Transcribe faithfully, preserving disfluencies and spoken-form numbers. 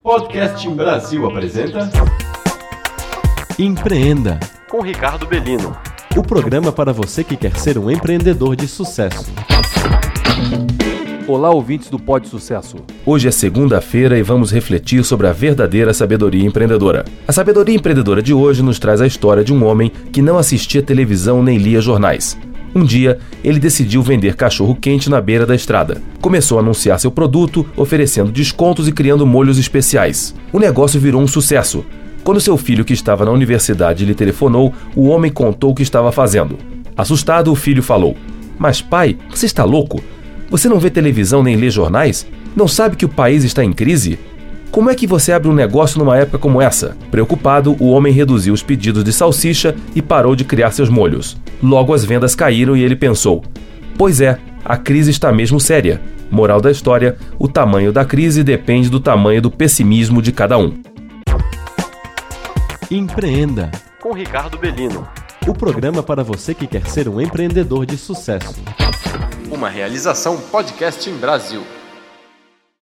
Podcast em Brasil apresenta Empreenda, com Ricardo Bellino. o programa para você que quer ser um empreendedor de sucesso. Olá, ouvintes do Pod Sucesso. Hoje é segunda-feira e vamos refletir sobre a verdadeira sabedoria empreendedora. A sabedoria empreendedora de hoje nos traz a história de um homem que não assistia televisão nem lia jornais. Um dia, ele decidiu vender cachorro-quente na beira da estrada. Começou a anunciar seu produto, oferecendo descontos e criando molhos especiais. O negócio virou um sucesso. Quando seu filho, que estava na universidade, lhe telefonou, o homem contou o que estava fazendo. Assustado, o filho falou: "Mas pai, você está louco? Você não vê televisão nem lê jornais? Não sabe que o país está em crise? Como é que você abre um negócio numa época como essa?" Preocupado, o homem reduziu os pedidos de salsicha e parou de criar seus molhos. Logo as vendas caíram e ele pensou: "Pois é, a crise está mesmo séria." Moral da história: o tamanho da crise depende do tamanho do pessimismo de cada um. Empreenda, Com Ricardo Bellino. o programa para você que quer ser um empreendedor de sucesso. uma realização Podcast em Brasil.